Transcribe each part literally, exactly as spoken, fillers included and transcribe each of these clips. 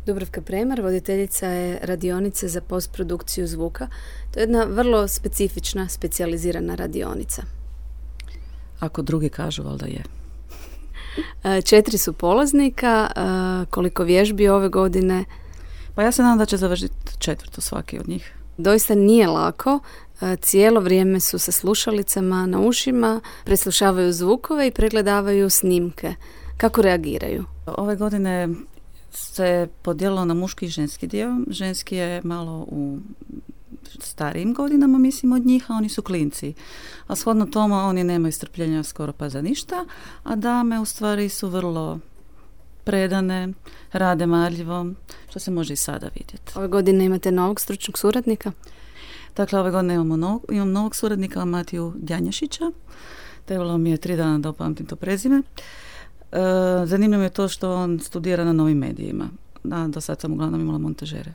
Dubravka Premar, voditeljica je radionice za postprodukciju zvuka. To je jedna vrlo specifična, specijalizirana radionica. Ako drugi kažu, valjda je. Četiri su polaznika, koliko vježbi ove godine? Pa ja se nadam da će završiti četvrtu svaki od njih. Doista nije lako. Cijelo vrijeme su sa slušalicama na ušima, preslušavaju zvukove i pregledavaju snimke. Kako reagiraju? Ove godine se podijelilo na muški i ženski dio. Ženski je malo u starijim godinama, mislim, od njih, a oni su klinci. A shodno tome oni nemaju strpljenja skoro pa za ništa, a dame u stvari su vrlo predane, rade marljivo, što se može i sada vidjeti. Ove godine imate novog stručnog suradnika? Dakle, ove godine imamo novog, imam novog suradnika, Matiju Djanjašića. Trebalo mi je tri dana da upamtim to prezime. E, zanimljivo je to što on studira na novim medijima. Da, do sad sam uglavnom imala montažere.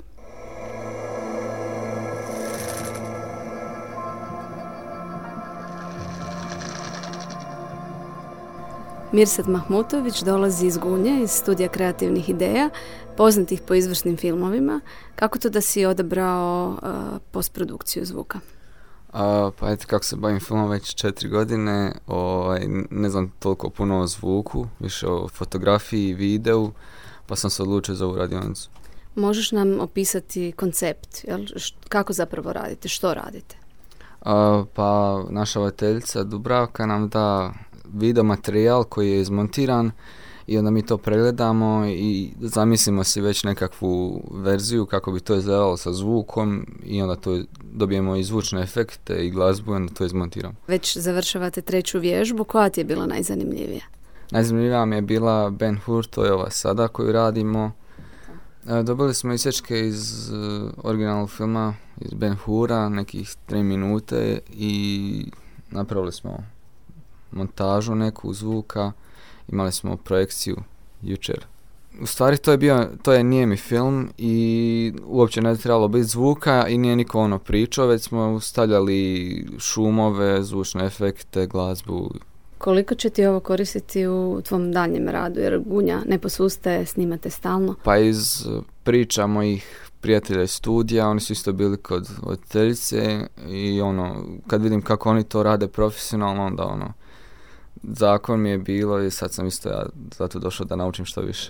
Mirsad Mahmutović dolazi iz Gunje, iz studija kreativnih ideja, poznatih po izvršnim filmovima. Kako to da si odabrao uh, postprodukciju zvuka? A, pa eto, kako se bavim filmom već četiri godine, o, ne znam toliko puno o zvuku, više o fotografiji i videu, pa sam se odlučio za ovu radionicu. Možeš nam opisati koncept, jel? Kako zapravo radite, što radite? A, pa naša voditeljica Dubravka nam da video materijal koji je izmontiran i onda mi to pregledamo i zamislimo si već nekakvu verziju kako bi to izgledalo sa zvukom i onda to dobijemo i zvučne efekte i glazbu i onda to izmontiramo. Već završavate treću vježbu, koja ti je bila najzanimljivija? Najzanimljivija mi je bila Ben Hur, to je ova sada koju radimo. Dobili smo isječke iz originalnog filma, iz Ben Hura, nekih tri minute i napravili smo montažu neku zvuka, imali smo projekciju jučer. U stvari to je bio, to je nijemi film i uopće ne trebalo biti zvuka i nije niko ono pričao, već smo stavljali šumove, zvučne efekte, glazbu. Koliko će ti ovo koristiti u tvom daljnjem radu, jer Gunja ne posustaje, snimate stalno? Pa iz priča mojih prijatelja iz studija, oni su isto bili kod voditeljice i ono, kad vidim kako oni to rade profesionalno, onda ono, zakon mi je bilo i sad sam isto ja zato došao da naučim što više.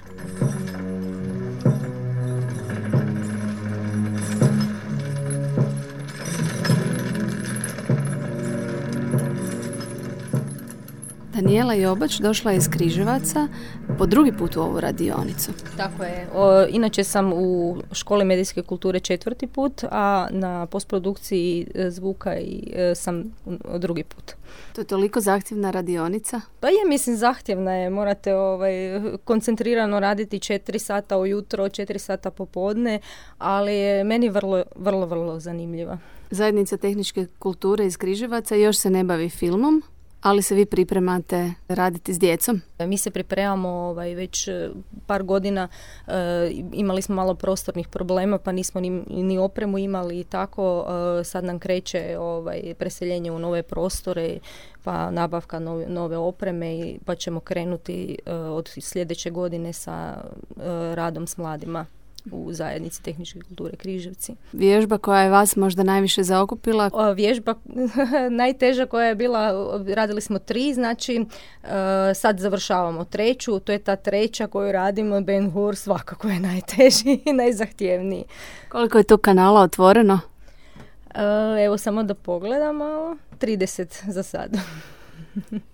Danijela Jobač došla je iz Križevaca po drugi put u ovu radionicu. Tako je. O, inače sam u školi medijske kulture četvrti put, a na postprodukciji zvuka i, e, sam drugi put. To je toliko zahtjevna radionica? Pa je, mislim, zahtjevna je. Morate ovaj, koncentrirano raditi četiri sata ujutro, četiri sata popodne, ali je meni vrlo, vrlo, vrlo zanimljiva. Zajednica tehničke kulture iz Križevaca još se ne bavi filmom, ali se vi pripremate raditi s djecom? Mi se pripremamo ovaj, već par godina, e, imali smo malo prostornih problema pa nismo ni, ni opremu imali i tako. E, sad nam kreće ovaj, preseljenje u nove prostore pa nabavka nove, nove opreme i pa ćemo krenuti e, od sljedeće godine sa e, radom s mladima u zajednici tehničke kulture Križevci. Vježba koja je vas možda najviše zaokupila? O, vježba najteža koja je bila, radili smo tri, znači uh, sad završavamo treću, to je ta treća koju radimo, Ben Hur, svakako je najteži i najzahtjevniji. Koliko je tu kanala otvoreno? Uh, evo samo da pogledamo, trideset za sad.